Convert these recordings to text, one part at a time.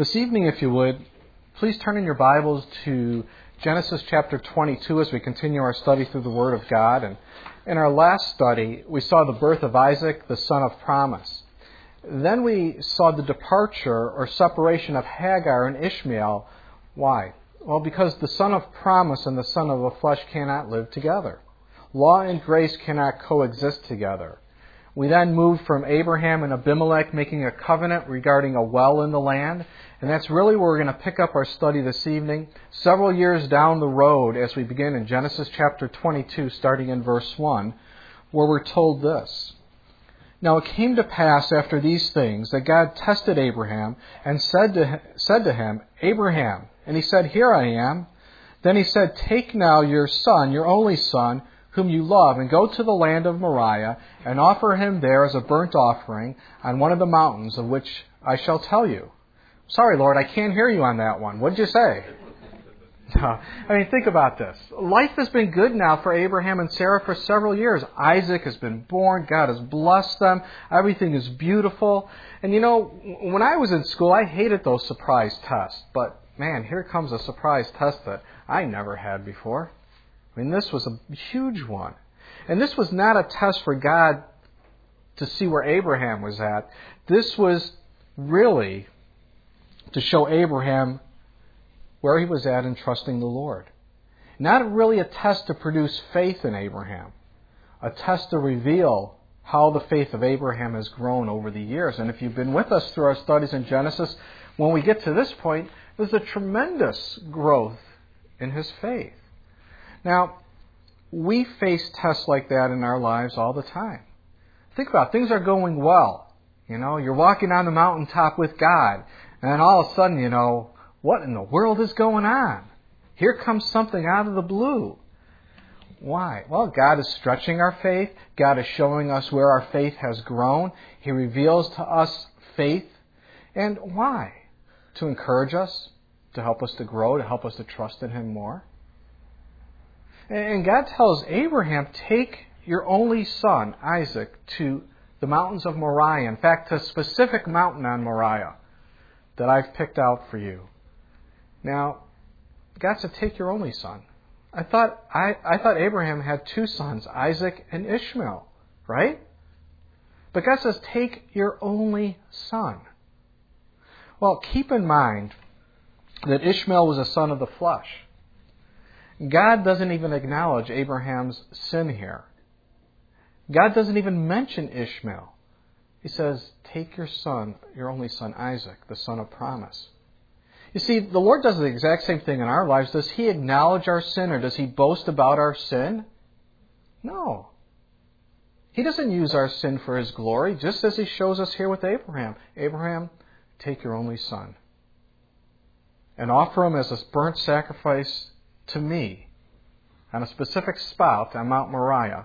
This evening, if you would, please turn in your Bibles to Genesis chapter 22 as we continue our study through the Word of God. And in our last study, we saw the birth of Isaac, the son of promise. Then we saw the departure or separation of Hagar and Ishmael. Why? Well, because the son of promise and the son of the flesh cannot live together. Law and grace cannot coexist together. We then moved from Abraham and Abimelech making a covenant regarding a well in the land. And that's really where we're going to pick up our study this evening, several years down the road as we begin in Genesis chapter 22, starting in verse 1, where we're told this. Now it came to pass after these things that God tested Abraham and said to him, Abraham. And he said, Here I am. Then he said, Take now your son, your only son, whom you love, and go to the land of Moriah, and offer him there as a burnt offering on one of the mountains of which I shall tell you. Sorry, Lord, I can't hear you on that one. What'd you say? Think about this. Life has been good now for Abraham and Sarah for several years. Isaac has been born. God has blessed them. Everything is beautiful. And when I was in school, I hated those surprise tests. But, man, here comes a surprise test that I never had before. This was a huge one. And this was not a test for God to see where Abraham was at. This was really to show Abraham where he was at in trusting the Lord. Not really a test to produce faith in Abraham. A test to reveal how the faith of Abraham has grown over the years. And if you've been with us through our studies in Genesis, when we get to this point, there's a tremendous growth in his faith. Now, we face tests like that in our lives all the time. Think about it. Things are going well. You're walking on the mountaintop with God. And then all of a sudden, what in the world is going on? Here comes something out of the blue. Why? Well, God is stretching our faith. God is showing us where our faith has grown. He reveals to us faith. And why? To encourage us, to help us to grow, to help us to trust in Him more. And God tells Abraham, take your only son, Isaac, to the mountains of Moriah. In fact, to a specific mountain on Moriah that I've picked out for you. Now, God said, take your only son. I thought Abraham had two sons, Isaac and Ishmael, right? But God says, take your only son. Well, keep in mind that Ishmael was a son of the flesh. God doesn't even acknowledge Abraham's sin here. God doesn't even mention Ishmael. He says, take your son, your only son, Isaac, the son of promise. You see, the Lord does the exact same thing in our lives. Does He acknowledge our sin or does He boast about our sin? No. He doesn't use our sin for His glory, just as He shows us here with Abraham. Abraham, take your only son and offer him as a burnt sacrifice to me on a specific spot on Mount Moriah.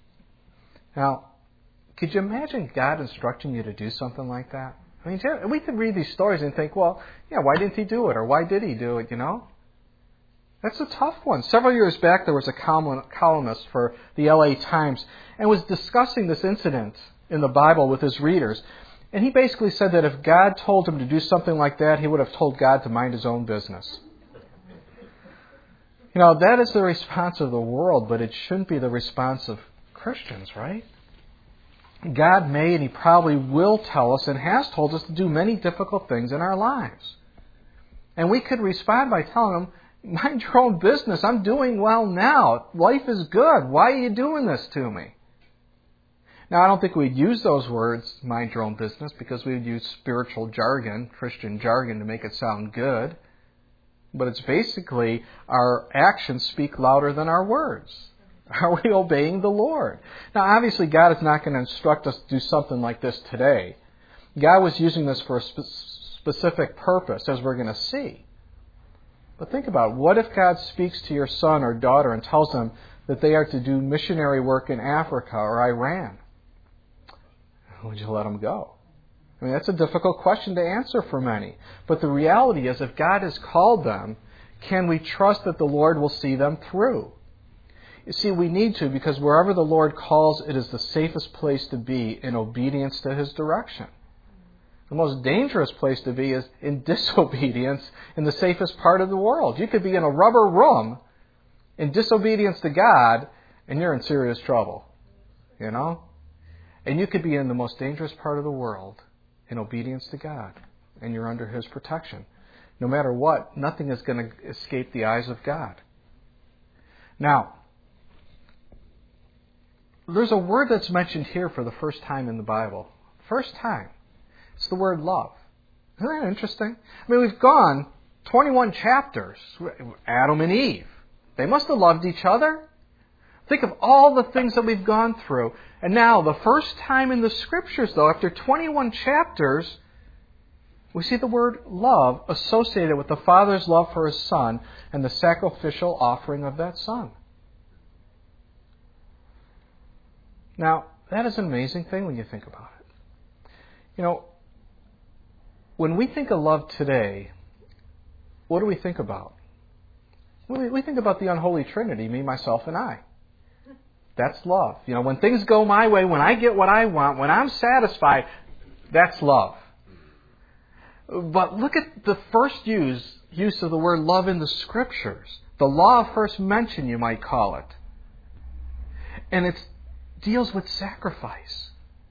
Now, could you imagine God instructing you to do something like that? We could read these stories and think, well, why didn't He do it? Or why did He do it, That's a tough one. Several years back, there was a columnist for the LA Times and was discussing this incident in the Bible with his readers. And he basically said that if God told him to do something like that, he would have told God to mind His own business. That is the response of the world, but it shouldn't be the response of Christians, right? God may and He probably will tell us and has told us to do many difficult things in our lives. And we could respond by telling Him, mind your own business. I'm doing well now. Life is good. Why are you doing this to me? Now, I don't think we'd use those words, mind your own business, because we would use spiritual jargon, Christian jargon, to make it sound good. But it's basically our actions speak louder than our words. Are we obeying the Lord? Now, obviously, God is not going to instruct us to do something like this today. God was using this for a specific purpose, as we're going to see. But think about it. What if God speaks to your son or daughter and tells them that they are to do missionary work in Africa or Iran? Would you let them go? That's a difficult question to answer for many. But the reality is, if God has called them, can we trust that the Lord will see them through? You see, we need to, because wherever the Lord calls, it is the safest place to be in obedience to His direction. The most dangerous place to be is in disobedience in the safest part of the world. You could be in a rubber room in disobedience to God, and you're in serious trouble. You know? And you could be in the most dangerous part of the world in obedience to God, and you're under His protection. No matter what, nothing is going to escape the eyes of God. Now, there's a word that's mentioned here for the first time in the Bible. First time. It's the word love. Isn't that interesting? I mean, we've gone 21 chapters. Adam and Eve. They must have loved each other. Think of all the things that we've gone through. And now, the first time in the Scriptures, though, after 21 chapters, we see the word love associated with the Father's love for His Son and the sacrificial offering of that Son. Now, that is an amazing thing when you think about it. You know, when we think of love today, what do we think about? We think about the unholy Trinity, me, myself, and I. That's love. You know, when things go my way, when I get what I want, when I'm satisfied, that's love. But look at the first use of the word love in the Scriptures. The law of first mention, you might call it. And it deals with sacrifice.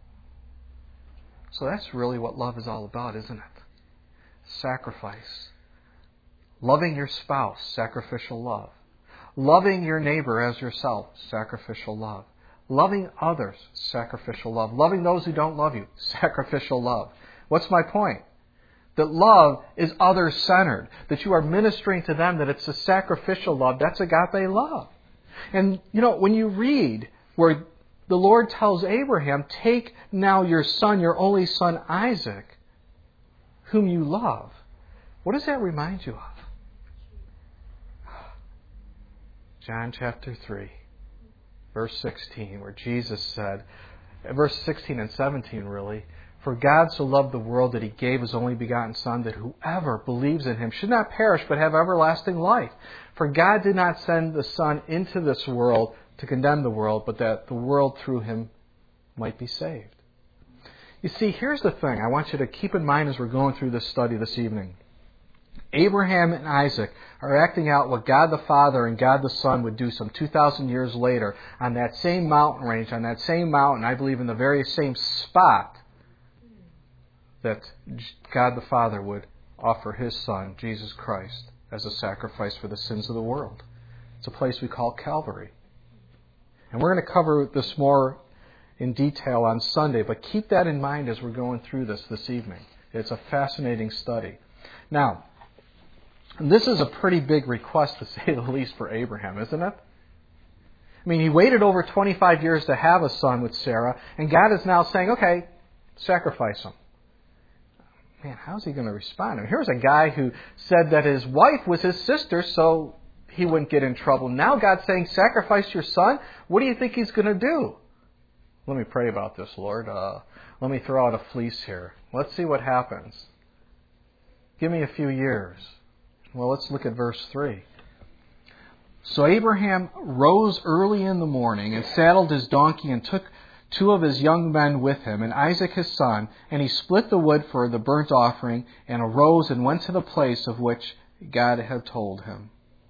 So that's really what love is all about, isn't it? Sacrifice. Loving your spouse, sacrificial love. Loving your neighbor as yourself, sacrificial love. Loving others, sacrificial love. Loving those who don't love you, sacrificial love. What's my point? That love is other-centered. That you are ministering to them, that it's a sacrificial love. That's agape love. And, you know, when you read where the Lord tells Abraham, take now your son, your only son Isaac, whom you love. What does that remind you of? John chapter 3, verse 16, where Jesus said, verse 16 and 17 really, for God so loved the world that He gave His only begotten Son, that whoever believes in Him should not perish but have everlasting life. For God did not send the Son into this world to condemn the world, but that the world through Him might be saved. You see, here's the thing I want you to keep in mind as we're going through this study this evening. Abraham and Isaac are acting out what God the Father and God the Son would do some 2,000 years later on that same mountain range, on that same mountain, I believe in the very same spot that God the Father would offer His Son, Jesus Christ, as a sacrifice for the sins of the world. It's a place we call Calvary. And we're going to cover this more in detail on Sunday, but keep that in mind as we're going through this evening. It's a fascinating study. Now, this is a pretty big request, to say the least, for Abraham, isn't it? I mean, he waited over 25 years to have a son with Sarah, and God is now saying, okay, sacrifice him. Man, how's he going to respond? I mean, here's a guy who said that his wife was his sister, so he wouldn't get in trouble. Now God's saying, sacrifice your son? What do you think he's going to do? Let me pray about this, Lord. Let me throw out a fleece here. Let's see what happens. Give me a few years. Well, let's look at verse 3. So Abraham rose early in the morning and saddled his donkey and took 2 of his young men with him and Isaac his son, and he split the wood for the burnt offering and arose and went to the place of which God had told him.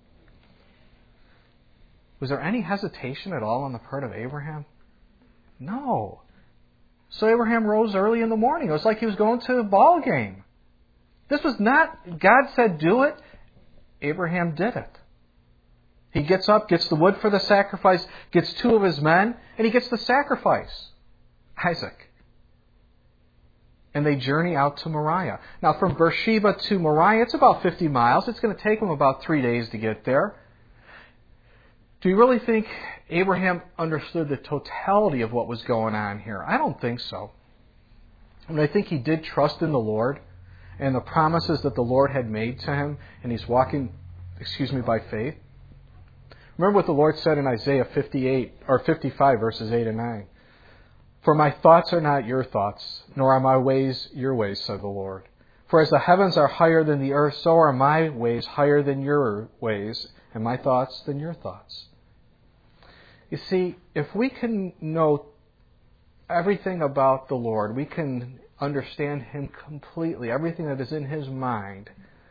Was there any hesitation at all on the part of Abraham? No. So Abraham rose early in the morning. It was like he was going to a ball game. This was not, God said do it. Abraham did it. He gets up, gets the wood for the sacrifice, gets 2 of his men, and he gets the sacrifice, Isaac. And they journey out to Moriah. Now, from Beersheba to Moriah, it's about 50 miles. It's going to take them about 3 days to get there. Do you really think Abraham understood the totality of what was going on here? I don't think so. I mean, I think he did trust in the Lord and the promises that the Lord had made to him, and he's walking, by faith. Remember what the Lord said in Isaiah 55, verses 8 and 9. For my thoughts are not your thoughts, nor are my ways your ways, said the Lord. For as the heavens are higher than the earth, so are my ways higher than your ways, and my thoughts than your thoughts. You see, if we can know everything about the Lord, we can understand Him completely, everything that is in His mind,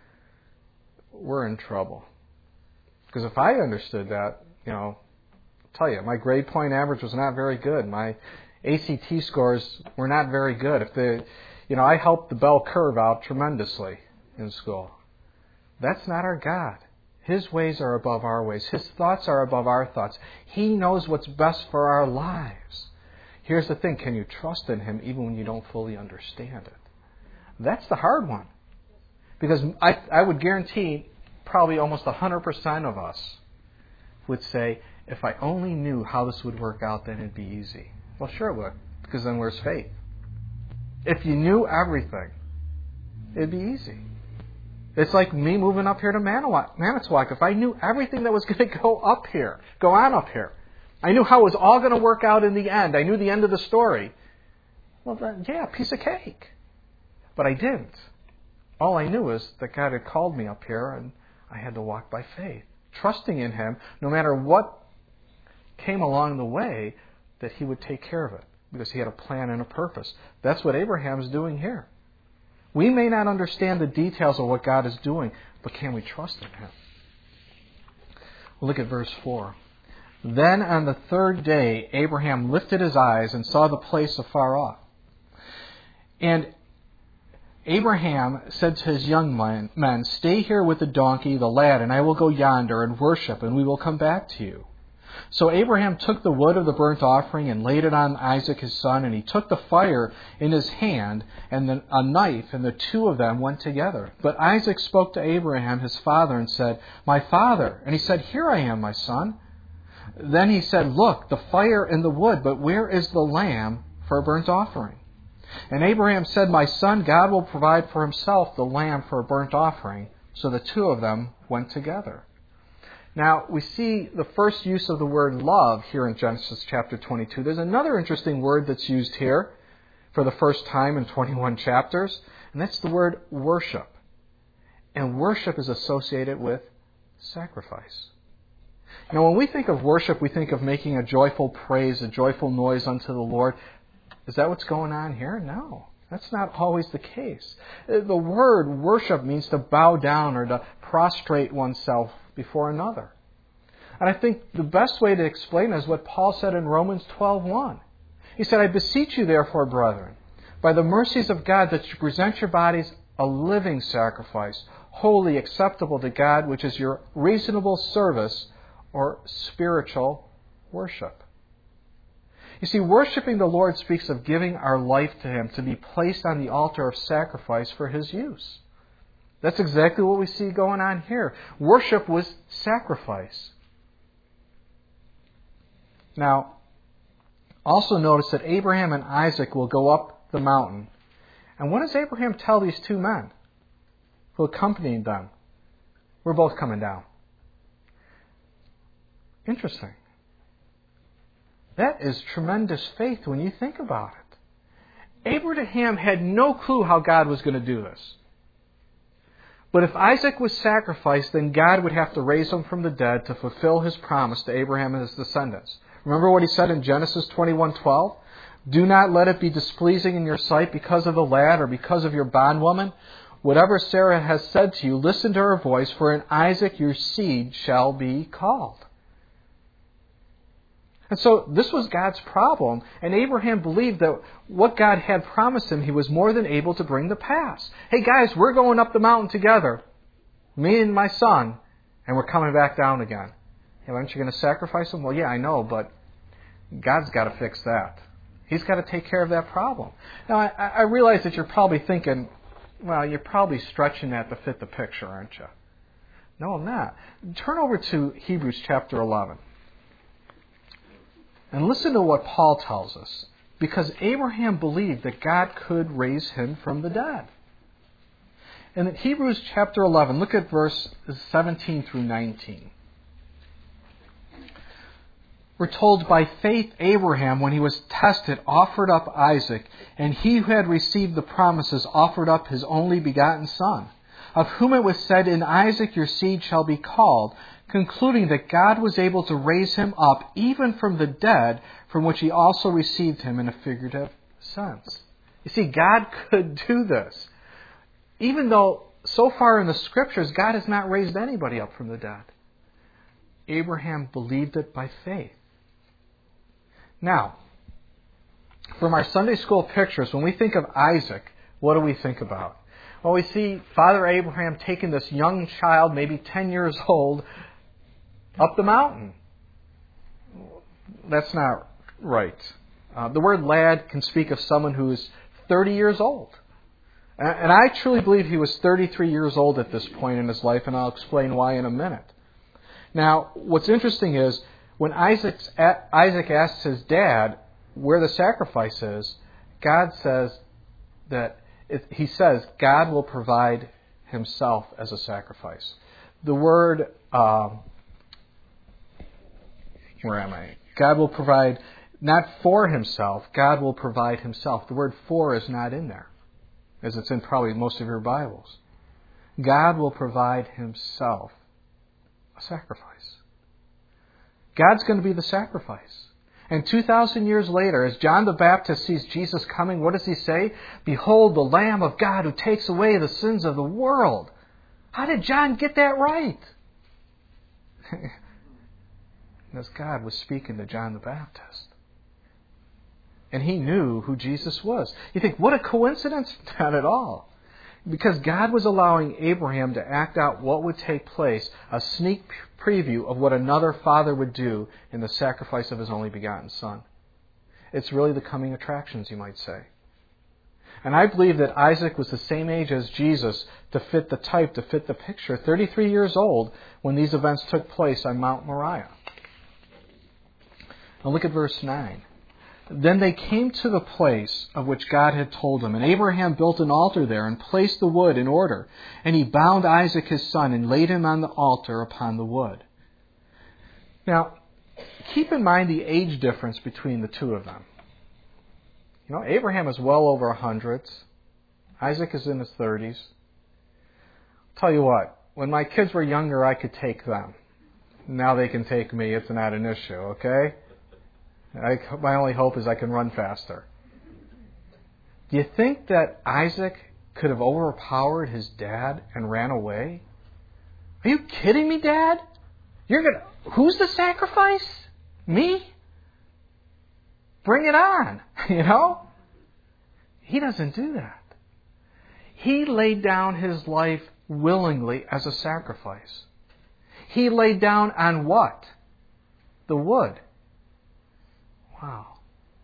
we're in trouble. Because if I understood that, I'll tell you, my grade point average was not very good. My ACT scores were not very good. I helped the bell curve out tremendously in school. That's not our God. His ways are above our ways. His thoughts are above our thoughts. He knows what's best for our lives. Here's the thing. Can you trust in Him even when you don't fully understand it? That's the hard one. Because I would guarantee probably almost 100% of us would say, if I only knew how this would work out, then it'd be easy. Well, sure it would, because then where's faith? If you knew everything, it'd be easy. It's like me moving up here to Manitowoc. If I knew everything that was going to go on up here, I knew how it was all going to work out in the end. I knew the end of the story. Well, then, yeah, piece of cake. But I didn't. All I knew is that God had called me up here, and I had to walk by faith, trusting in Him, no matter what came along the way, that He would take care of it, because He had a plan and a purpose. That's what Abraham's doing here. We may not understand the details of what God is doing, but can we trust in Him? Look at verse 4. Then on the third day, Abraham lifted his eyes and saw the place afar off. And Abraham said to his young men, "Stay here with the donkey, the lad, and I will go yonder and worship, and we will come back to you." So Abraham took the wood of the burnt offering and laid it on Isaac his son, and he took the fire in his hand and a knife, and the two of them went together. But Isaac spoke to Abraham his father and said, "My father." And he said, "Here I am, my son." Then he said, "Look, the fire and the wood, but where is the lamb for a burnt offering?" And Abraham said, "My son, God will provide for Himself the lamb for a burnt offering." So the two of them went together. Now, we see the first use of the word love here in Genesis chapter 22. There's another interesting word that's used here for the first time in 21 chapters, and that's the word worship. And worship is associated with sacrifice. Now, when we think of worship, we think of making a joyful praise, a joyful noise unto the Lord. Is that what's going on here? No, that's not always the case. The word worship means to bow down or to prostrate oneself before another. And I think the best way to explain it is what Paul said in Romans 12:1. He said, "I beseech you therefore, brethren, by the mercies of God, that you present your bodies a living sacrifice, holy, acceptable to God, which is your reasonable service," or spiritual worship. You see, worshiping the Lord speaks of giving our life to Him to be placed on the altar of sacrifice for His use. That's exactly what we see going on here. Worship was sacrifice. Now, also notice that Abraham and Isaac will go up the mountain. And what does Abraham tell these two men who accompanied them? We're both coming down. Interesting. That is tremendous faith when you think about it. Abraham had no clue how God was going to do this. But if Isaac was sacrificed, then God would have to raise him from the dead to fulfill His promise to Abraham and his descendants. Remember what He said in Genesis 21:12? "Do not let it be displeasing in your sight because of the lad or because of your bondwoman. Whatever Sarah has said to you, listen to her voice, for in Isaac your seed shall be called." And so this was God's problem, and Abraham believed that what God had promised him, He was more than able to bring to pass. Hey guys, we're going up the mountain together, me and my son, and we're coming back down again. Hey, aren't you going to sacrifice him? Well, yeah, I know, but God's got to fix that. He's got to take care of that problem. Now, I realize that you're probably thinking, well, you're probably stretching that to fit the picture, aren't you? No, I'm not. Turn over to Hebrews chapter 11. And listen to what Paul tells us. Because Abraham believed that God could raise him from the dead. And in Hebrews chapter 11, look at verse 17 through 19. We're told, "By faith Abraham, when he was tested, offered up Isaac, and he who had received the promises offered up his only begotten son, of whom it was said, in Isaac your seed shall be called, concluding that God was able to raise him up even from the dead, from which He also received him in a figurative sense." You see, God could do this. Even though so far in the Scriptures, God has not raised anybody up from the dead. Abraham believed it by faith. Now, from our Sunday school pictures, when we think of Isaac, what do we think about? Well, we see Father Abraham taking this young child, maybe 10 years old, up the mountain. That's not right. The word lad can speak of someone who is 30 years old. And I truly believe he was 33 years old at this point in his life, and I'll explain why in a minute. Now, what's interesting is, when Isaac asks his dad where the sacrifice is, God says that he says God will provide himself as a sacrifice. The word, where am I? God will provide, not for himself, God will provide himself. The word for is not in there, as it's in probably most of your Bibles. God will provide himself a sacrifice. God's going to be the sacrifice. And 2,000 years later, as John the Baptist sees Jesus coming, what does he say? Behold, the Lamb of God who takes away the sins of the world. How did John get that right? Because God was speaking to John the Baptist. And he knew who Jesus was. You think, what a coincidence? Not at all. Because God was allowing Abraham to act out what would take place, a sneak preview of what another father would do in the sacrifice of his only begotten son. It's really the coming attractions, you might say. And I believe that Isaac was the same age as Jesus to fit the type, to fit the picture, 33 years old when these events took place on Mount Moriah. Now look at verse 9. Then they came to the place of which God had told him, and Abraham built an altar there and placed the wood in order. And he bound Isaac his son and laid him on the altar upon the wood. Now, keep in mind the age difference between the two of them. You know, Abraham is well over 100. Isaac is in his 30s. I'll tell you what, when my kids were younger, I could take them. Now they can take me. It's not an issue, okay? My only hope is I can run faster. Do you think that Isaac could have overpowered his dad and ran away? Are you kidding me, Dad? Who's the sacrifice? Me? Bring it on, you know? He doesn't do that. He laid down his life willingly as a sacrifice. He laid down on what? The wood. Wow.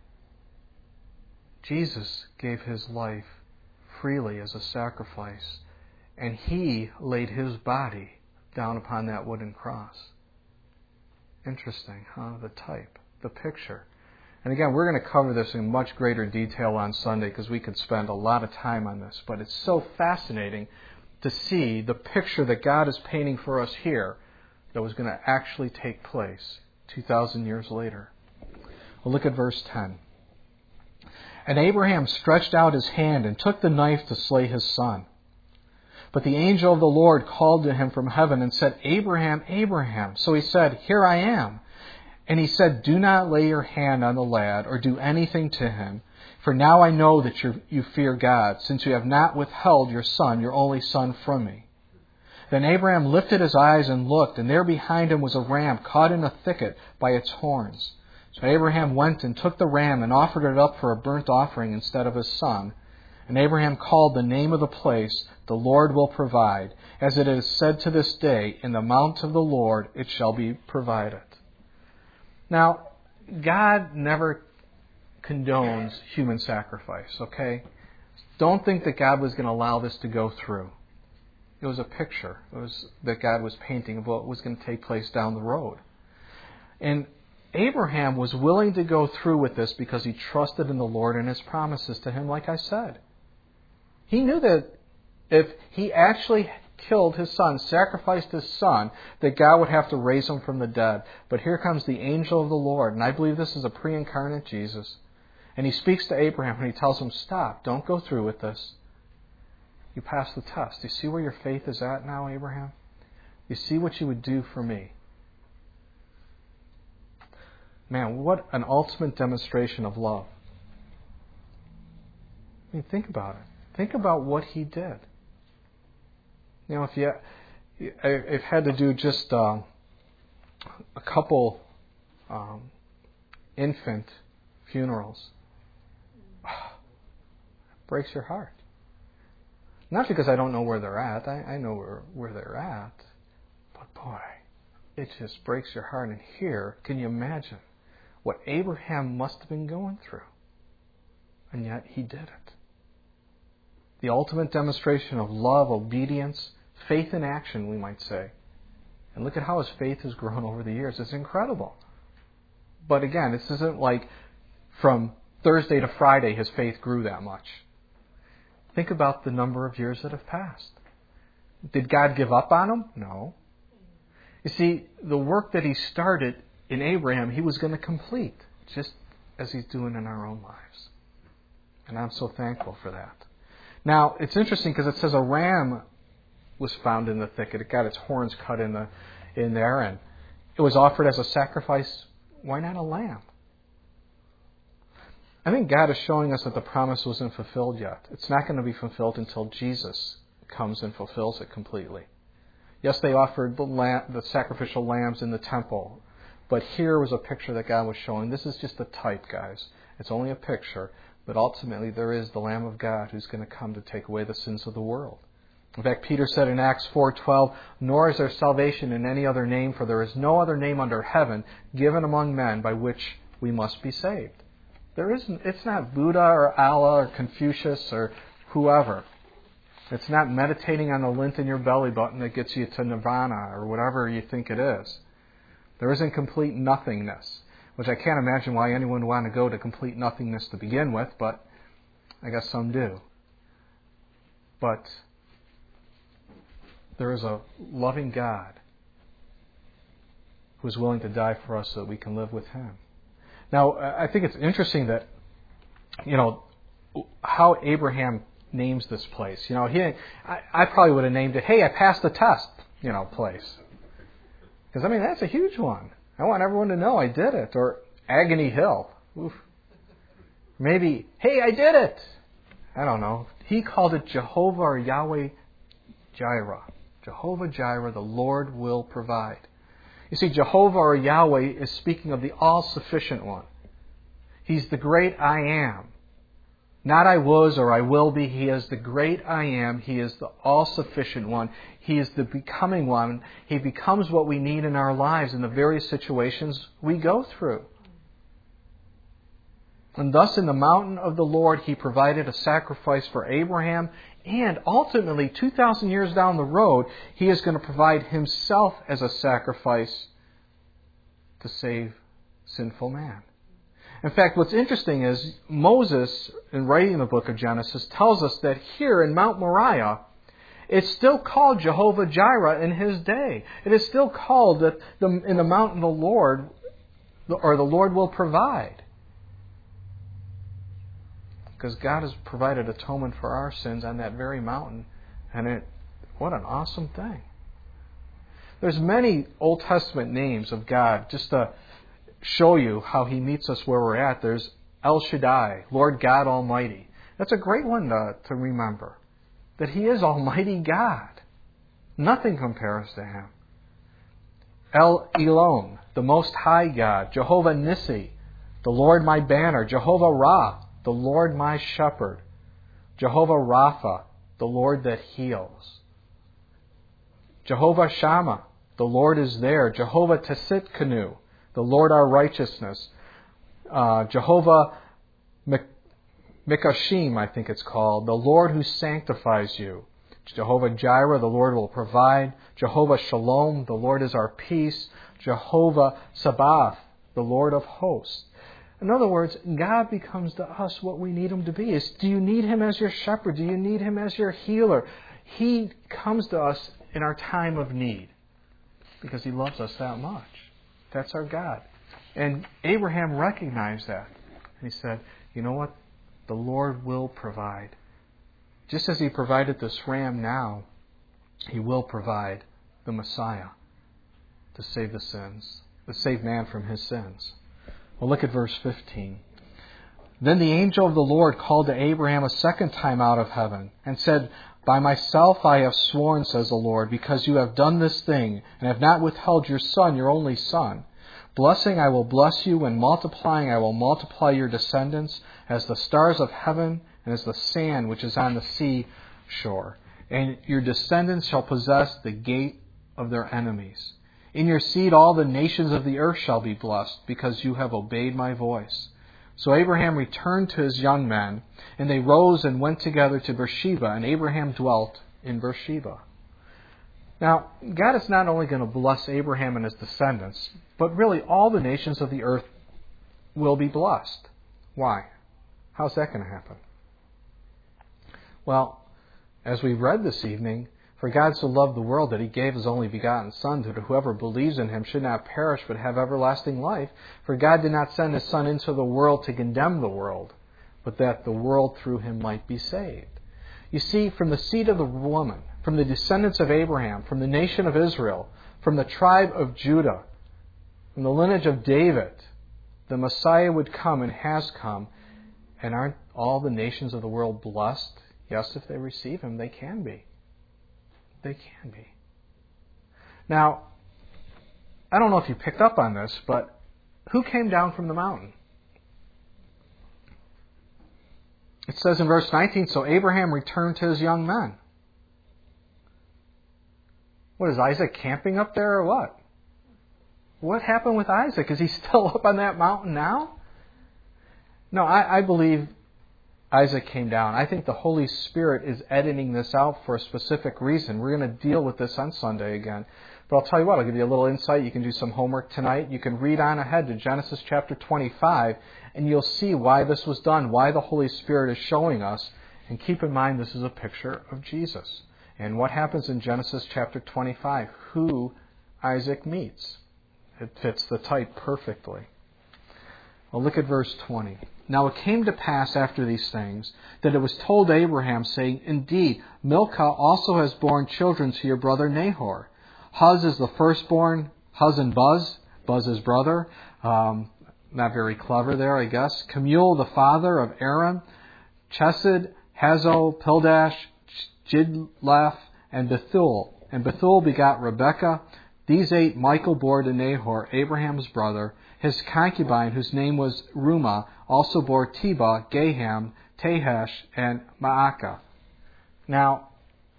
Jesus gave his life freely as a sacrifice, and he laid his body down upon that wooden cross. Interesting, huh? The type, the picture. And again, we're going to cover this in much greater detail on Sunday because we could spend a lot of time on this, but it's so fascinating to see the picture that God is painting for us here that was going to actually take place 2,000 years later. Well, look at verse 10. And Abraham stretched out his hand and took the knife to slay his son. But the angel of the Lord called to him from heaven and said, Abraham, Abraham. So he said, Here I am. And he said, Do not lay your hand on the lad or do anything to him. For now I know that you fear God, since you have not withheld your son, your only son, from me. Then Abraham lifted his eyes and looked, and there behind him was a ram caught in a thicket by its horns. So Abraham went and took the ram and offered it up for a burnt offering instead of his son. And Abraham called the name of the place, The Lord Will Provide. As it is said to this day, In the mount of the Lord it shall be provided. Now, God never condones human sacrifice, okay? Don't think that God was going to allow this to go through. It was a picture that God was painting of what was going to take place down the road. And Abraham was willing to go through with this because he trusted in the Lord and his promises to him, like I said. He knew that if he actually killed his son, sacrificed his son, that God would have to raise him from the dead. But here comes the angel of the Lord, and I believe this is a pre-incarnate Jesus. And he speaks to Abraham and he tells him, Stop, don't go through with this. You passed the test. You see where your faith is at now, Abraham? You see what you would do for me. Man, what an ultimate demonstration of love. I mean, think about it. Think about what He did. You know, I've had to do just a couple infant funerals. It breaks your heart. Not because I don't know where they're at. I know where they're at. But boy, it just breaks your heart. And here, can you imagine what Abraham must have been going through? And yet he did it. The ultimate demonstration of love, obedience, faith in action, we might say. And look at how his faith has grown over the years. It's incredible. But again, this isn't like from Thursday to Friday his faith grew that much. Think about the number of years that have passed. Did God give up on him? No. You see, the work that He started in Abraham, He was going to complete, just as He's doing in our own lives. And I'm so thankful for that. Now, it's interesting because it says a ram was found in the thicket. It got its horns cut in there, and it was offered as a sacrifice. Why not a lamb? I think God is showing us that the promise wasn't fulfilled yet. It's not going to be fulfilled until Jesus comes and fulfills it completely. Yes, they offered the sacrificial lambs in the temple, but here was a picture that God was showing. This is just a type, guys. It's only a picture, but ultimately there is the Lamb of God who's going to come to take away the sins of the world. In fact, Peter said in Acts 4:12, "Nor is there salvation in any other name, for there is no other name under heaven given among men by which we must be saved." There isn't. It's not Buddha or Allah or Confucius or whoever. It's not meditating on the lint in your belly button that gets you to nirvana or whatever you think it is. There isn't complete nothingness, which I can't imagine why anyone would want to go to complete nothingness to begin with, but I guess some do. But there is a loving God who is willing to die for us so that we can live with Him. Now, I think it's interesting that, how Abraham names this place. I probably would have named it, "Hey, I passed the test," place. Because, that's a huge one. I want everyone to know I did it. Or Agony Hill. Oof. Maybe, "Hey, I did it." I don't know. He called it Jehovah or Yahweh Jireh. Jehovah Jireh, the Lord will provide. You see, Jehovah or Yahweh is speaking of the all-sufficient one. He's the great I am. Not I was or I will be. He is the great I am. He is the all-sufficient one. He is the becoming one. He becomes what we need in our lives in the various situations we go through. And thus in the mountain of the Lord, He provided a sacrifice for Abraham. And ultimately, 2,000 years down the road, He is going to provide Himself as a sacrifice to save sinful man. In fact, what's interesting is Moses, in writing the book of Genesis, tells us that here in Mount Moriah, it's still called Jehovah Jireh in his day. It is still called that in the mountain of the Lord, or the Lord will provide. Because God has provided atonement for our sins on that very mountain. And what an awesome thing. There's many Old Testament names of God, just to show you how He meets us where we're at. There's El Shaddai, Lord God Almighty. That's a great one to remember. That He is Almighty God. Nothing compares to Him. El Elyon, the Most High God. Jehovah Nissi, the Lord my banner. Jehovah Ra, the Lord my shepherd. Jehovah Rapha, the Lord that heals. Jehovah Shammah, the Lord is there. Jehovah Tsidkenu, the Lord our righteousness. Jehovah Mikashim, I think it's called, the Lord who sanctifies you. Jehovah Jireh, the Lord will provide. Jehovah Shalom, the Lord is our peace. Jehovah Sabaoth, the Lord of hosts. In other words, God becomes to us what we need Him to be. Do you need Him as your shepherd? Do you need Him as your healer? He comes to us in our time of need because He loves us that much. That's our God. And Abraham recognized that. And he said, you know what? The Lord will provide. Just as He provided this ram now, He will provide the Messiah to save the sins, to save man from his sins. Well, look at verse 15. Then the angel of the Lord called to Abraham a second time out of heaven, and said, By myself I have sworn, says the Lord, because you have done this thing, and have not withheld your son, your only son. Blessing I will bless you, and multiplying I will multiply your descendants, as the stars of heaven, and as the sand which is on the sea shore. And your descendants shall possess the gate of their enemies. In your seed all the nations of the earth shall be blessed, because you have obeyed my voice. So Abraham returned to his young men, and they rose and went together to Beersheba, and Abraham dwelt in Beersheba. Now, God is not only going to bless Abraham and his descendants, but really all the nations of the earth will be blessed. Why? How's that going to happen? Well, as we read this evening, for God so loved the world that he gave his only begotten Son, that whoever believes in him should not perish but have everlasting life. For God did not send his Son into the world to condemn the world, but that the world through him might be saved. You see, from the seed of the woman, from the descendants of Abraham, from the nation of Israel, from the tribe of Judah, from the lineage of David, the Messiah would come and has come. And aren't all the nations of the world blessed? Yes, if they receive him, they can be. They can be. Now, I don't know if you picked up on this, but who came down from the mountain? It says in verse 19, So Abraham returned to his young men. What, is Isaac camping up there or what? What happened with Isaac? Is he still up on that mountain now? No, I believe Isaac came down. I think the Holy Spirit is editing this out for a specific reason. We're going to deal with this on Sunday again. But I'll tell you what, I'll give you a little insight. You can do some homework tonight. You can read on ahead to Genesis chapter 25, and you'll see why this was done, why the Holy Spirit is showing us. And keep in mind, this is a picture of Jesus. And what happens in Genesis chapter 25? Who Isaac meets. It fits the type perfectly. Well, look at verse 20. Now it came to pass after these things that it was told Abraham, saying, Indeed, Milcah also has borne children to your brother Nahor. Huz is the firstborn, Huz and Buz, Buz's brother. Not very clever there, I guess. Kemuel, the father of Aram. Chesed, Hazo, Pildash, Jidlaph, and Bethuel. And Bethuel begot Rebekah. These 8 Michael bore to Nahor, Abraham's brother. His concubine, whose name was Rumah, also bore Tebah, Gaham, Tahash, and Maacah. Now,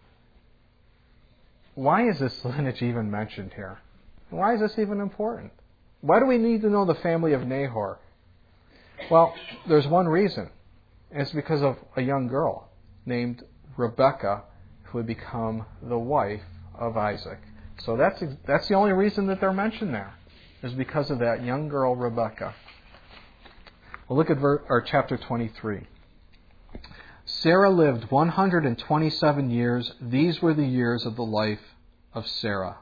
why is this lineage even mentioned here? Why is this even important? Why do we need to know the family of Nahor? Well, there's one reason. And it's because of a young girl named Rebekah who would become the wife of Isaac. So that's the only reason that they're mentioned there, is because of that young girl, Rebekah. Well, look at chapter 23. Sarah lived 127 years. These were the years of the life of Sarah.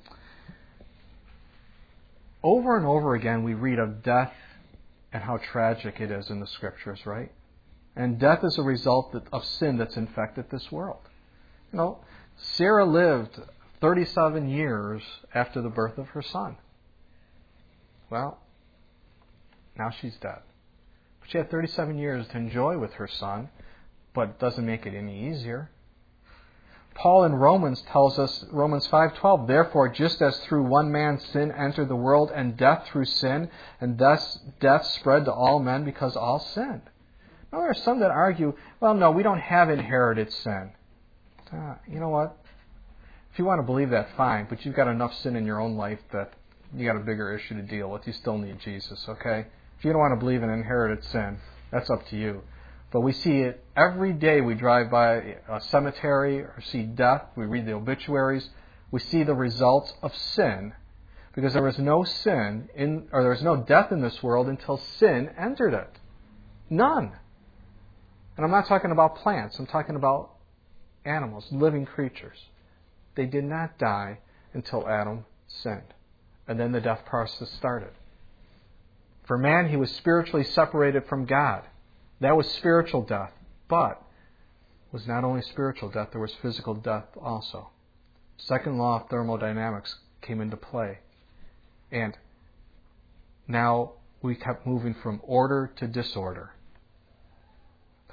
Over and over again, we read of death and how tragic it is in the Scriptures, right? And death is a result of sin that's infected this world. You know, Sarah lived 37 years after the birth of her son. Well, now she's dead. But she had 37 years to enjoy with her son, but it doesn't make it any easier. Paul in Romans tells us, Romans 5:12, Therefore, just as through one man sin entered the world, and death through sin, and thus death spread to all men because all sinned. Now, there are some that argue, well, no, we don't have inherited sin. You know what? If you want to believe that, fine, but you've got enough sin in your own life that you got a bigger issue to deal with. You still need Jesus, okay? If you don't want to believe in inherited sin, that's up to you. But we see it every day. We drive by a cemetery or see death. We read the obituaries. We see the results of sin, because there was no there was no death in this world until sin entered it. None. And I'm not talking about plants. I'm talking about animals, living creatures. They did not die until Adam sinned. And then the death process started. For man, he was spiritually separated from God. That was spiritual death. But it was not only spiritual death, there was physical death also. Second law of thermodynamics came into play. And now we kept moving from order to disorder.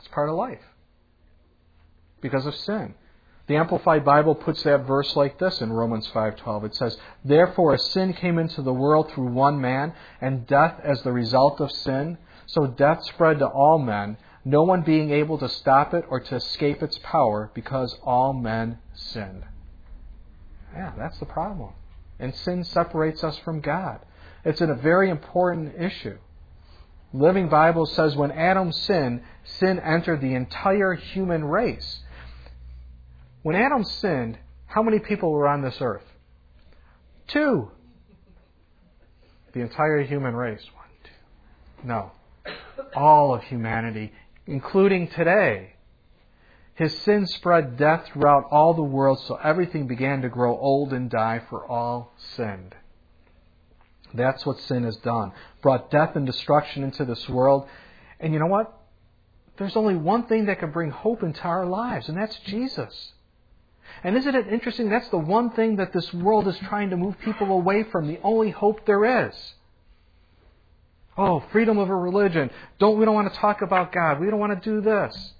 It's part of life. Because of sin. The Amplified Bible puts that verse like this in Romans 5:12. It says, "Therefore as sin came into the world through one man, and death as the result of sin, so death spread to all men, no one being able to stop it or to escape its power, because all men sinned." Yeah, that's the problem. And sin separates us from God. It's a very important issue. Living Bible says when Adam sinned, sin entered the entire human race. When Adam sinned, how many people were on this earth? 2. The entire human race. 1, 2. No. All of humanity, including today. His sin spread death throughout all the world, so everything began to grow old and die, for all sinned. That's what sin has done. Brought death and destruction into this world. And you know what? There's only one thing that can bring hope into our lives, and that's Jesus. And isn't it interesting? That's the one thing that this world is trying to move people away from, the only hope there is. Oh, freedom of a religion. We don't want to talk about God. We don't want to do this.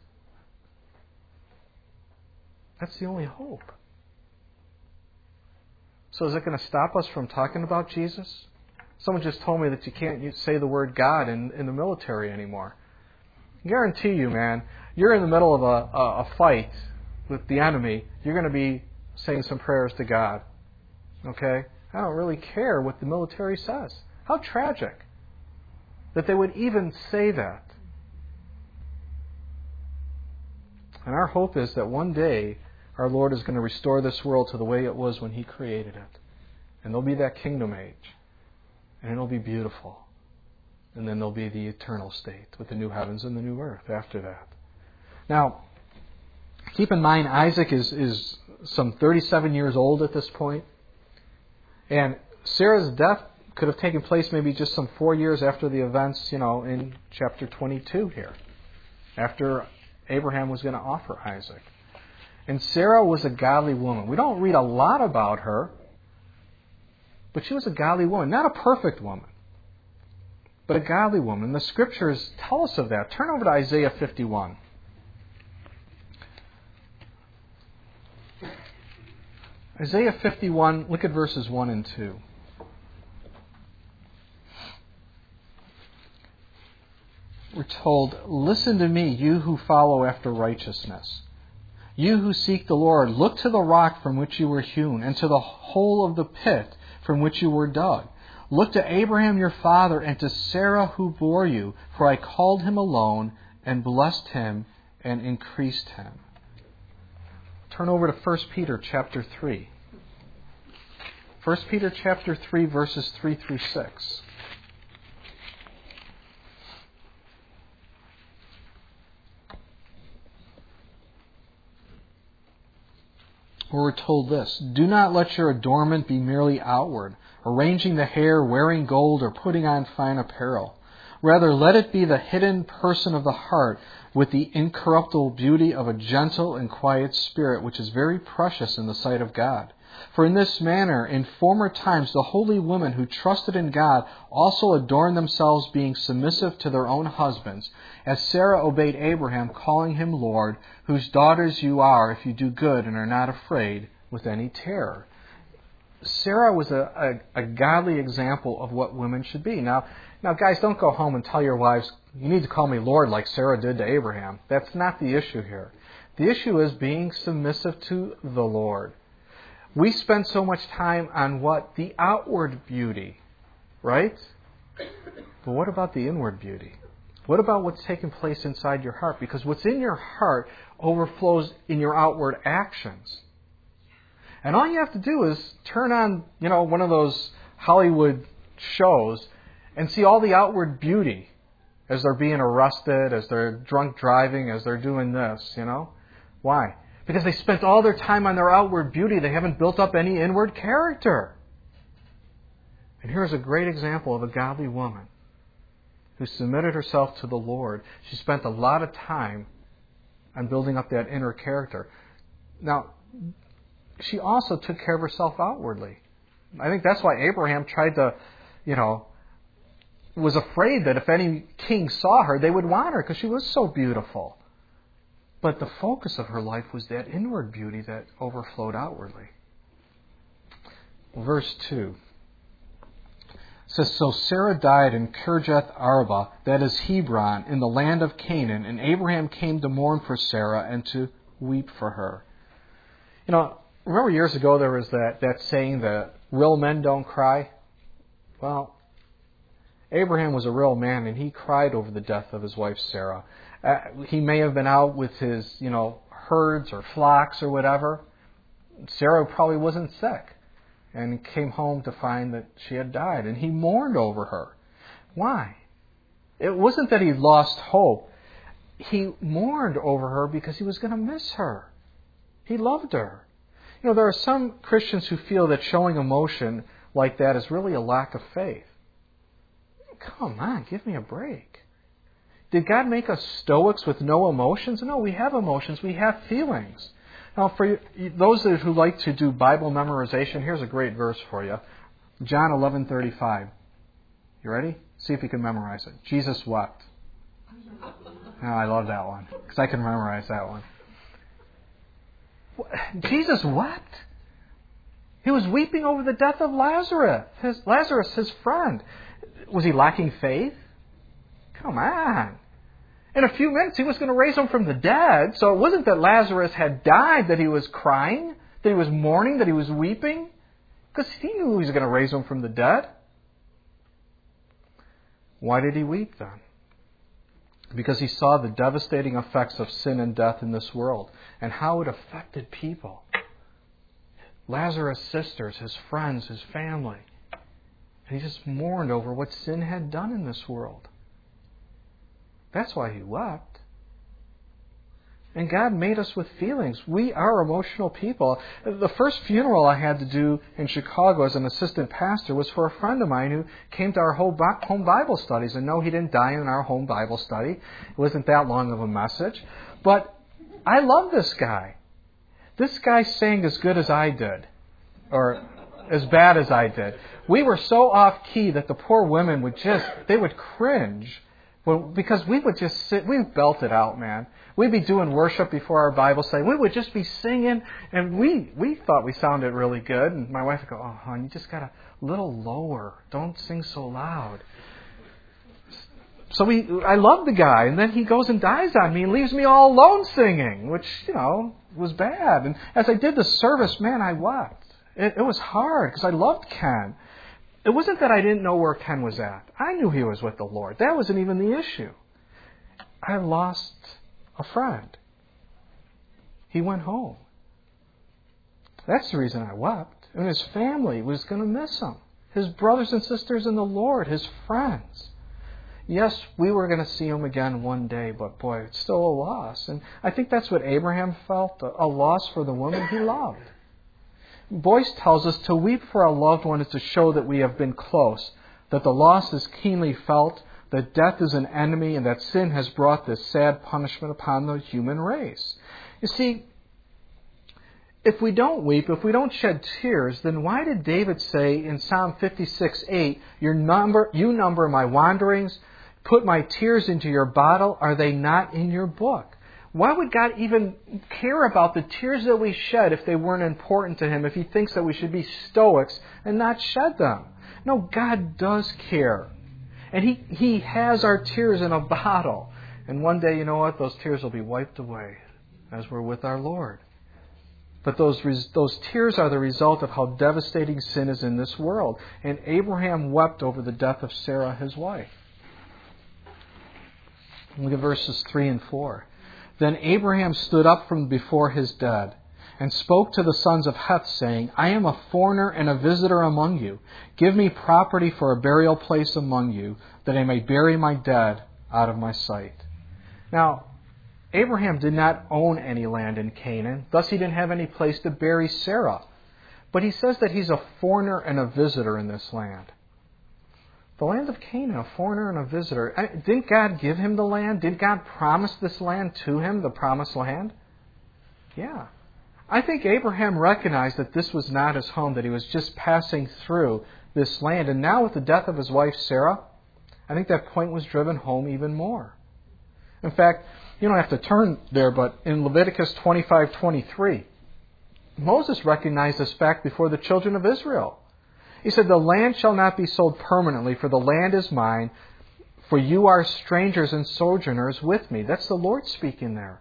That's the only hope. So is it going to stop us from talking about Jesus? Someone just told me that you can't say the word God in the military anymore. I guarantee you, man, you're in the middle of a fight with the enemy, you're going to be saying some prayers to God. Okay? I don't really care what the military says. How tragic that they would even say that. And our hope is that one day our Lord is going to restore this world to the way it was when He created it. And there'll be that kingdom age. And it'll be beautiful. And then there'll be the eternal state with the new heavens and the new earth after that. Now, keep in mind, Isaac is some 37 years old at this point. And Sarah's death could have taken place maybe just some 4 years after the events, in chapter 22 here. After Abraham was going to offer Isaac. And Sarah was a godly woman. We don't read a lot about her, but she was a godly woman. Not a perfect woman, but a godly woman. The Scriptures tell us of that. Turn over to Isaiah 51. Isaiah 51, look at verses 1 and 2. We're told, "Listen to me, you who follow after righteousness. You who seek the Lord, look to the rock from which you were hewn, and to the hole of the pit from which you were dug. Look to Abraham your father, and to Sarah who bore you, for I called him alone, and blessed him, and increased him." Turn over to 1 Peter chapter 3. 1 Peter chapter 3, verses 3 through 6. Where we're told this: "Do not let your adornment be merely outward, arranging the hair, wearing gold, or putting on fine apparel. Rather, let it be the hidden person of the heart, with the incorruptible beauty of a gentle and quiet spirit, which is very precious in the sight of God. For in this manner, in former times, the holy women who trusted in God also adorned themselves, being submissive to their own husbands, as Sarah obeyed Abraham, calling him Lord, whose daughters you are, if you do good and are not afraid with any terror." Sarah was a godly example of what women should be. Now, guys, don't go home and tell your wives, "You need to call me Lord like Sarah did to Abraham." That's not the issue here. The issue is being submissive to the Lord. We spend so much time on what? The outward beauty, right? But what about the inward beauty? What about what's taking place inside your heart? Because what's in your heart overflows in your outward actions. And all you have to do is turn on, one of those Hollywood shows and see all the outward beauty as they're being arrested, as they're drunk driving, as they're doing this, Why? Because they spent all their time on their outward beauty. They haven't built up any inward character. And here's a great example of a godly woman who submitted herself to the Lord. She spent a lot of time on building up that inner character. Now, she also took care of herself outwardly. I think that's why Abraham tried to, was afraid that if any king saw her, they would want her because she was so beautiful. But the focus of her life was that inward beauty that overflowed outwardly. Verse 2 says, So Sarah died in Kirjath Arba, that is Hebron, in the land of Canaan, and Abraham came to mourn for Sarah and to weep for her. You know, remember years ago there was that saying that real men don't cry? Well, Abraham was a real man, and he cried over the death of his wife Sarah. He may have been out with his, herds or flocks or whatever. Sarah probably wasn't sick and came home to find that she had died, and he mourned over her. Why? It wasn't that he lost hope. He mourned over her because he was going to miss her. He loved her. There are some Christians who feel that showing emotion like that is really a lack of faith. Come on, give me a break. Did God make us stoics with no emotions? No, we have emotions. We have feelings. Now, for those who like to do Bible memorization, here's a great verse for you. John 11:35. You ready? See if you can memorize it. Jesus wept. Oh, I love that one because I can memorize that one. Jesus wept. He was weeping over the death of Lazarus, his friend. Was he lacking faith? Come on. In a few minutes, he was going to raise him from the dead. So it wasn't that Lazarus had died that he was crying, that he was mourning, that he was weeping. Because he knew he was going to raise him from the dead. Why did he weep then? Because he saw the devastating effects of sin and death in this world and how it affected people. Lazarus' sisters, his friends, his family. And he just mourned over what sin had done in this world. That's why he wept. And God made us with feelings. We are emotional people. The first funeral I had to do in Chicago as an assistant pastor was for a friend of mine who came to our home Bible studies. And no, he didn't die in our home Bible study. It wasn't that long of a message. But I love this guy. This guy sang as good as I did. Or as bad as I did. We were so off key that the poor women would cringe. Well, because we would just sit, we belt it out, man. We'd be doing worship before our Bible study. We would just be singing, and we thought we sounded really good. And my wife would go, "Oh, hon, you just got a little lower. Don't sing so loud." So I love the guy, and then he goes and dies on me and leaves me all alone singing, which, was bad. And as I did the service, man, I wept. It was hard because I loved Ken. It wasn't that I didn't know where Ken was at. I knew he was with the Lord. That wasn't even the issue. I lost a friend. He went home. That's the reason I wept. And his family was going to miss him. His brothers and sisters in the Lord, his friends. Yes, we were going to see him again one day, but boy, it's still a loss. And I think that's what Abraham felt, a loss for the woman he loved. Boyce tells us to weep for a loved one is to show that we have been close, that the loss is keenly felt, that death is an enemy, and that sin has brought this sad punishment upon the human race. You see, if we don't weep, if we don't shed tears, then why did David say in Psalm 56:8, you number my wanderings, put my tears into your bottle, are they not in your book? Why would God even care about the tears that we shed if they weren't important to Him, if He thinks that we should be stoics and not shed them? No, God does care. And He has our tears in a bottle. And one day, you know what? Those tears will be wiped away as we're with our Lord. But those tears are the result of how devastating sin is in this world. And Abraham wept over the death of Sarah, his wife. Look at verses 3 and 4. Then Abraham stood up from before his dead and spoke to the sons of Heth, saying, I am a foreigner and a visitor among you. Give me property for a burial place among you, that I may bury my dead out of my sight. Now, Abraham did not own any land in Canaan, thus he didn't have any place to bury Sarah. But he says that he's a foreigner and a visitor in this land. The land of Canaan, a foreigner and a visitor. Didn't God give him the land? Did God promise this land to him, the promised land? Yeah. I think Abraham recognized that this was not his home, that he was just passing through this land. And now with the death of his wife Sarah, I think that point was driven home even more. In fact, You don't have to turn there, but in Leviticus 25:23, Moses recognized this fact before the children of Israel. He said, "The land shall not be sold permanently, for the land is mine, for you are strangers and sojourners with me." That's the Lord speaking there.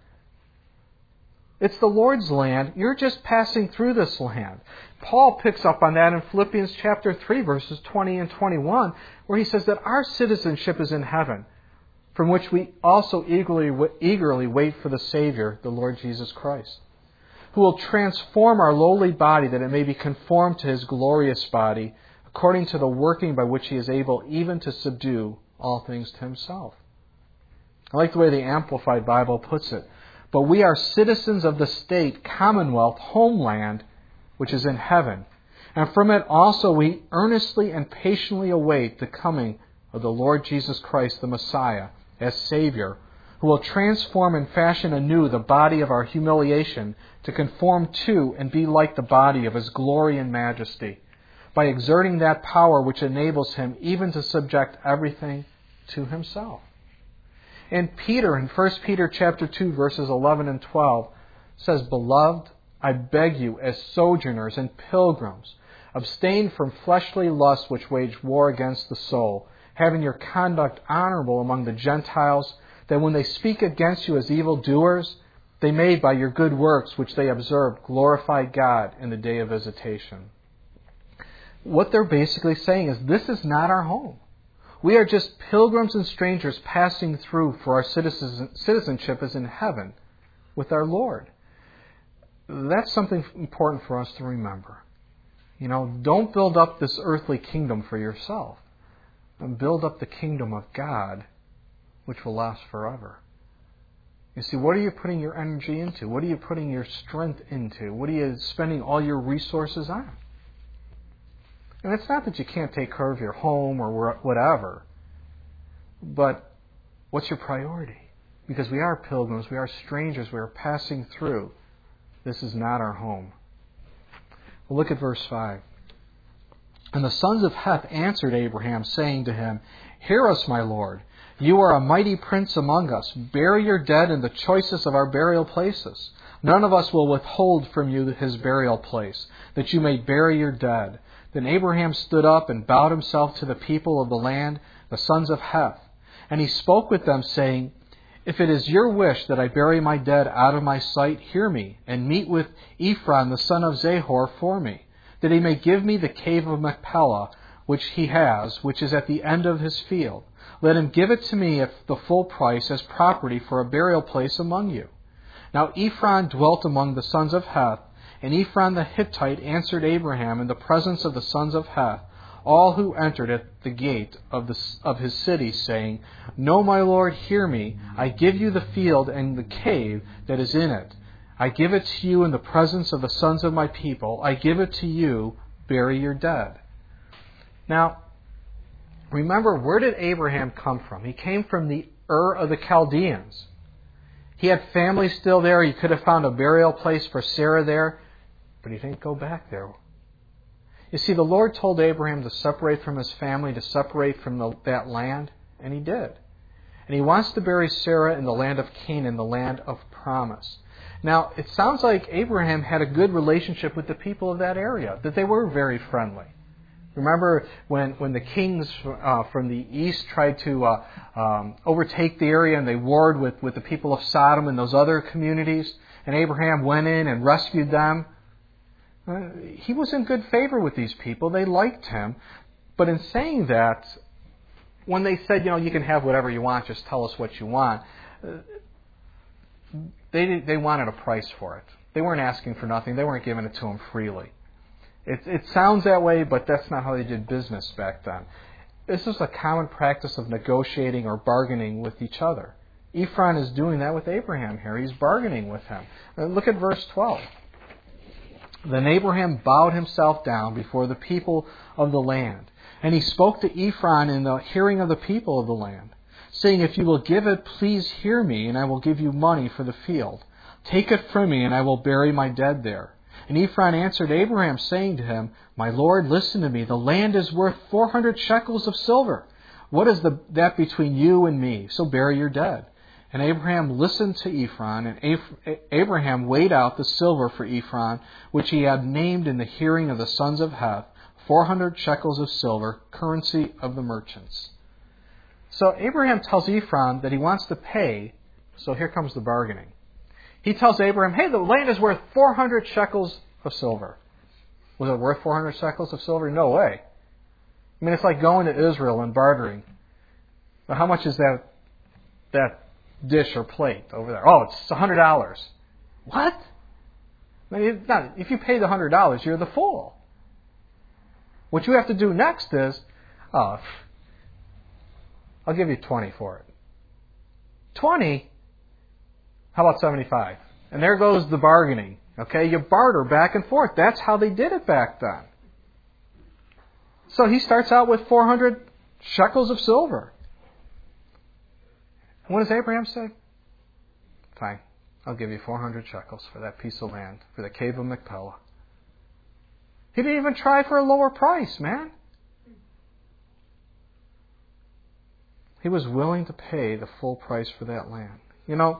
It's the Lord's land. You're just passing through this land. Paul picks up on that in Philippians chapter 3, verses 20 and 21, where he says that our citizenship is in heaven, from which we also eagerly wait for the Savior, the Lord Jesus Christ, who will transform our lowly body that it may be conformed to His glorious body, according to the working by which He is able even to subdue all things to Himself. I like the way the Amplified Bible puts it. "But we are citizens of the state, commonwealth, homeland, which is in heaven. And from it also we earnestly and patiently await the coming of the Lord Jesus Christ, the Messiah, as Savior, who will transform and fashion anew the body of our humiliation to conform to and be like the body of His glory and majesty, by exerting that power which enables Him even to subject everything to Himself." And Peter, in 1 Peter chapter 2, verses 11 and 12, says, "Beloved, I beg you, as sojourners and pilgrims, abstain from fleshly lusts which wage war against the soul, having your conduct honorable among the Gentiles, that when they speak against you as evildoers, they may, by your good works which they observe, glorify God in the day of visitation." What they're basically saying is, this is not our home. We are just pilgrims and strangers passing through, for our citizenship is in heaven with our Lord. That's something important for us to remember. Don't build up this earthly kingdom for yourself. Build up the kingdom of God, which will last forever. You see, what are you putting your energy into? What are you putting your strength into? What are you spending all your resources on? And it's not that you can't take care of your home or whatever, but what's your priority? Because we are pilgrims, we are strangers, we are passing through. This is not our home. Well, look at verse 5. "And the sons of Heth answered Abraham, saying to him, Hear us, my Lord. You are a mighty prince among us. Bury your dead in the choicest of our burial places. None of us will withhold from you his burial place, that you may bury your dead. Then Abraham stood up and bowed himself to the people of the land, the sons of Heth. And he spoke with them, saying, If it is your wish that I bury my dead out of my sight, hear me, and meet with Ephron the son of Zahor for me, that he may give me the cave of Machpelah, which he has, which is at the end of his field. Let him give it to me at the full price as property for a burial place among you. Now Ephron dwelt among the sons of Heth, and Ephron the Hittite answered Abraham in the presence of the sons of Heth, all who entered at the gate of his city, saying, No, my Lord, hear me. I give you the field and the cave that is in it. I give it to you in the presence of the sons of my people. I give it to you. Bury your dead. Now, remember, where did Abraham come from? He came from the Ur of the Chaldeans. He had family still there. He could have found a burial place for Sarah there, but he didn't go back there. You see, the Lord told Abraham to separate from his family, to separate from that land, and he did. And he wants to bury Sarah in the land of Canaan, the land of promise. Now, it sounds like Abraham had a good relationship with the people of that area, that they were very friendly. Remember when the kings from the east tried to overtake the area and they warred with the people of Sodom and those other communities, and Abraham went in and rescued them? He was in good favor with these people. They liked him. But in saying that, when they said, you can have whatever you want, just tell us what you want, they wanted a price for it. They weren't asking for nothing. They weren't giving it to him freely. It sounds that way, but that's not how they did business back then. This is a common practice of negotiating or bargaining with each other. Ephron is doing that with Abraham here. He's bargaining with him. Look at verse 12. Then Abraham bowed himself down before the people of the land, and he spoke to Ephron in the hearing of the people of the land, saying, If you will give it, please hear me, and I will give you money for the field. Take it from me, and I will bury my dead there. And Ephron answered Abraham, saying to him, My Lord, listen to me. The land is worth 400 shekels of silver. What is that between you and me? So bury your dead. And Abraham listened to Ephron, and Abraham weighed out the silver for Ephron, which he had named in the hearing of the sons of Heth, 400 shekels of silver, currency of the merchants. So Abraham tells Ephron that he wants to pay, so here comes the bargaining. He tells Abraham, hey, the land is worth 400 shekels of silver. Was it worth 400 shekels of silver? No way. I mean, it's like going to Israel and bartering. But how much is that dish or plate over there? Oh, it's $100. What? I mean, if you pay the $100, you're the fool. What you have to do next is, I'll give you 20 for it. 20? How about 75? And there goes the bargaining. Okay, you barter back and forth. That's how they did it back then. So he starts out with 400 shekels of silver. And what does Abraham say? Fine, I'll give you 400 shekels for that piece of land, for the cave of Machpelah. He didn't even try for a lower price, man. He was willing to pay the full price for that land. You know,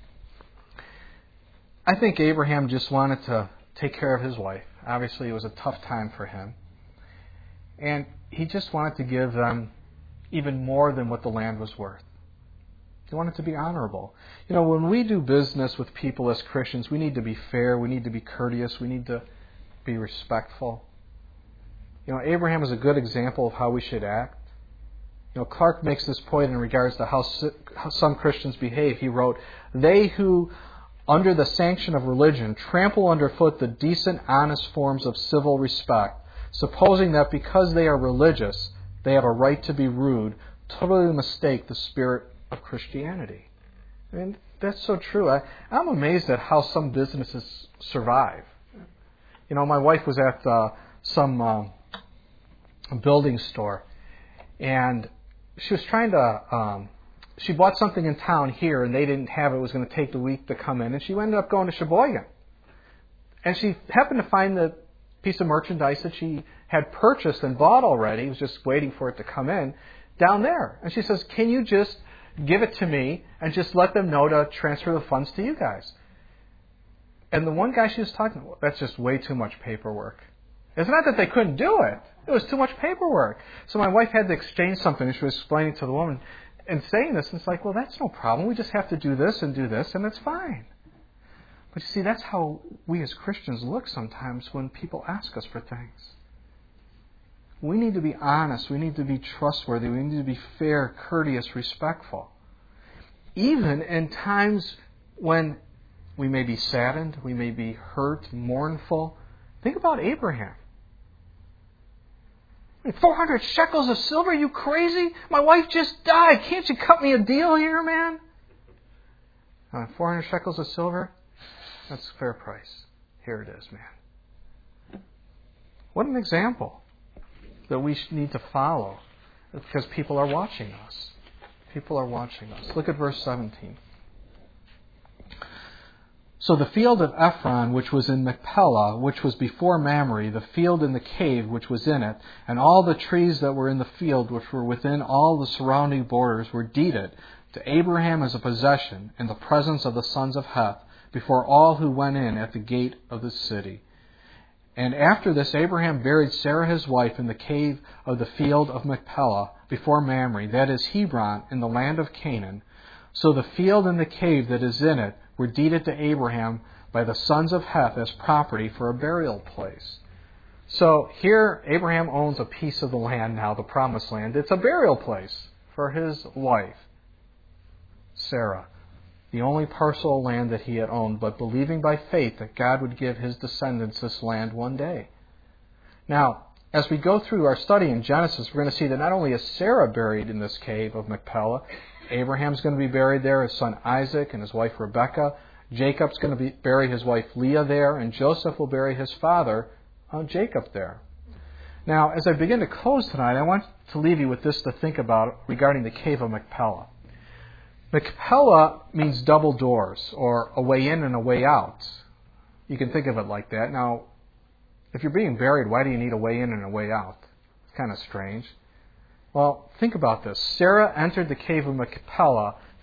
I think Abraham just wanted to take care of his wife. Obviously, it was a tough time for him. And he just wanted to give them even more than what the land was worth. He wanted to be honorable. You know, when we do business with people as Christians, we need to be fair, we need to be courteous, we need to be respectful. You know, Abraham is a good example of how we should act. You know, Clark makes this point in regards to how some Christians behave. He wrote, they who, under the sanction of religion, trample underfoot the decent, honest forms of civil respect, supposing that because they are religious, they have a right to be rude, totally mistake the spirit of Christianity. I mean, that's so true. I'm amazed at how some businesses survive. You know, my wife was at some building store, and she was trying to... she bought something in town here, and they didn't have it. It was going to take the week to come in, and she ended up going to Sheboygan. And she happened to find the piece of merchandise that she had purchased and bought already, was just waiting for it to come in, down there. And she says, can you just give it to me and just let them know to transfer the funds to you guys? And the one guy she was talking to, that's just way too much paperwork. It's not that they couldn't do it. It was too much paperwork. So my wife had to exchange something, and she was explaining to the woman and saying this, and it's like, well, that's no problem. We just have to do this, and it's fine. But you see, that's how we as Christians look sometimes when people ask us for things. We need to be honest. We need to be trustworthy. We need to be fair, courteous, respectful. Even in times when we may be saddened, we may be hurt, mournful. Think about Abraham. 400 shekels of silver? You crazy? My wife just died. Can't you cut me a deal here, man? 400 shekels of silver? That's a fair price. Here it is, man. What an example that we need to follow, because people are watching us. People are watching us. Look at verse 17. So the field of Ephron, which was in Machpelah, which was before Mamre, the field and the cave which was in it, and all the trees that were in the field, which were within all the surrounding borders, were deeded to Abraham as a possession in the presence of the sons of Heth, before all who went in at the gate of the city. And after this, Abraham buried Sarah his wife in the cave of the field of Machpelah, before Mamre, that is Hebron, in the land of Canaan. So the field and the cave that is in it were deeded to Abraham by the sons of Heth as property for a burial place. So here Abraham owns a piece of the land now, the promised land. It's a burial place for his wife, Sarah, the only parcel of land that he had owned, but believing by faith that God would give his descendants this land one day. Now, as we go through our study in Genesis, we're going to see that not only is Sarah buried in this cave of Machpelah, Abraham's going to be buried there, his son Isaac and his wife Rebekah. Jacob's going to bury his wife Leah there, and Joseph will bury his father Jacob there. Now, as I begin to close tonight, I want to leave you with this to think about regarding the cave of Machpelah. Machpelah means double doors, or a way in and a way out. You can think of it like that. Now, if you're being buried, why do you need a way in and a way out? It's kind of strange. Well, think about this. Sarah entered the cave of Machpelah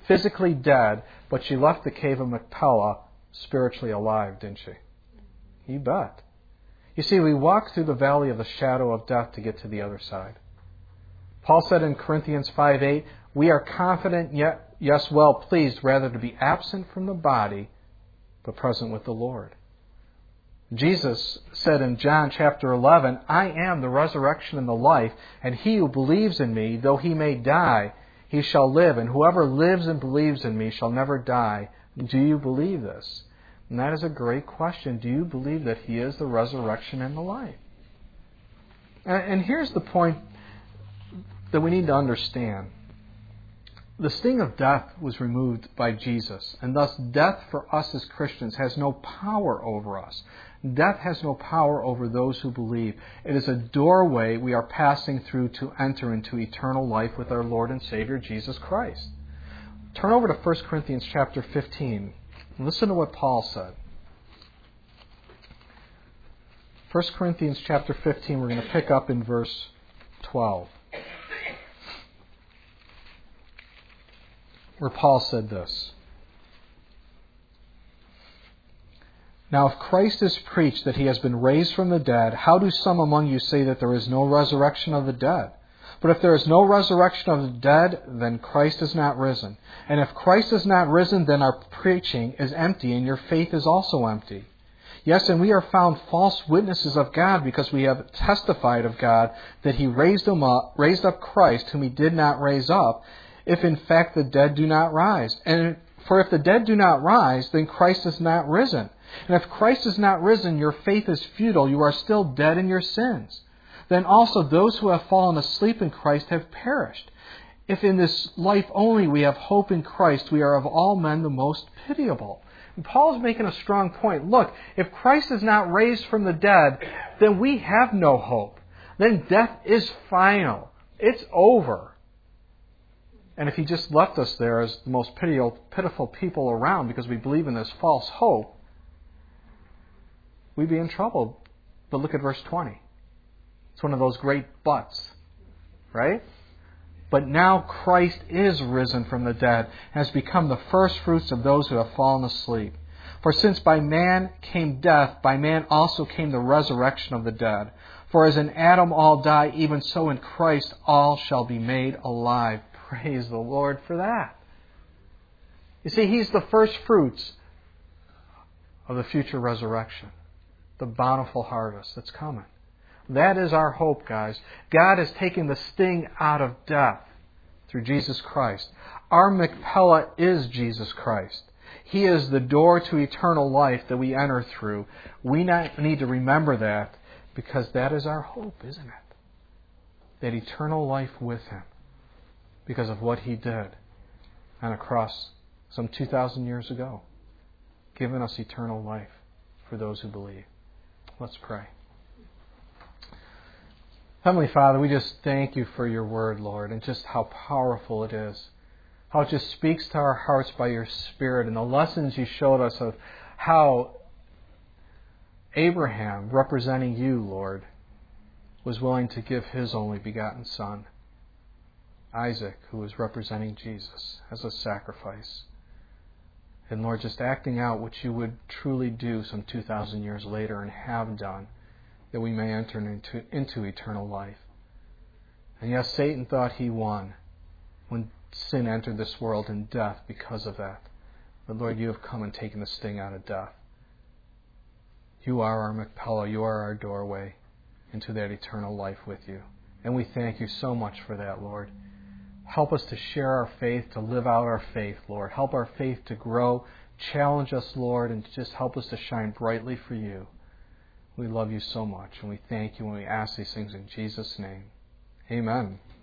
physically dead, but she left the cave of Machpelah spiritually alive, didn't she? You bet. You see, we walk through the valley of the shadow of death to get to the other side. Paul said in Corinthians 5:8, we are confident, yet yes, well pleased, rather to be absent from the body, but present with the Lord. Jesus said in John chapter 11, I am the resurrection and the life, and he who believes in me, though he may die, he shall live, and whoever lives and believes in me shall never die. Do you believe this? And that is a great question. Do you believe that he is the resurrection and the life? And here's the point that we need to understand. The sting of death was removed by Jesus, and thus death for us as Christians has no power over us. Death has no power over those who believe. It is a doorway we are passing through to enter into eternal life with our Lord and Savior Jesus Christ. Turn over to 1 Corinthians chapter 15. Listen to what Paul said. 1 Corinthians chapter 15, we're going to pick up in verse 12. Where Paul said this. Now if Christ is preached that he has been raised from the dead, how do some among you say that there is no resurrection of the dead? But if there is no resurrection of the dead, then Christ is not risen. And if Christ is not risen, then our preaching is empty, and your faith is also empty. Yes, and we are found false witnesses of God, because we have testified of God that he raised up Christ, whom he did not raise up, if in fact the dead do not rise. And for if the dead do not rise, then Christ is not risen. And if Christ is not risen, your faith is futile. You are still dead in your sins. Then also those who have fallen asleep in Christ have perished. If in this life only we have hope in Christ, we are of all men the most pitiable. And Paul's making a strong point. Look, if Christ is not raised from the dead, then we have no hope. Then death is final. It's over. And if he just left us there as the most pitiful people around because we believe in this false hope, we'd be in trouble. But look at verse 20. It's one of those great buts, right? But now Christ is risen from the dead and has become the first fruits of those who have fallen asleep. For since by man came death, by man also came the resurrection of the dead. For as in Adam all die, even so in Christ all shall be made alive. Praise the Lord for that. You see, he's the first fruits of the future resurrection, the bountiful harvest that's coming. That is our hope, guys. God has taken the sting out of death through Jesus Christ. Our Machpelah is Jesus Christ. He is the door to eternal life that we enter through. We need to remember that because that is our hope, isn't it? That eternal life with him because of what he did on a cross some 2,000 years ago, giving us eternal life for those who believe. Let's pray. Heavenly Father, we just thank you for your word, Lord, and just how powerful it is. How it just speaks to our hearts by your Spirit and the lessons you showed us of how Abraham, representing you, Lord, was willing to give his only begotten son, Isaac, who was representing Jesus, as a sacrifice. And Lord, just acting out what you would truly do some 2,000 years later and have done, that we may enter into eternal life. And yes, Satan thought he won when sin entered this world and death because of that. But Lord, you have come and taken the sting out of death. You are our Machpelah. You are our doorway into that eternal life with you. And we thank you so much for that, Lord. Help us to share our faith, to live out our faith, Lord. Help our faith to grow. Challenge us, Lord, and just help us to shine brightly for you. We love you so much, and we thank you when we ask these things in Jesus' name. Amen.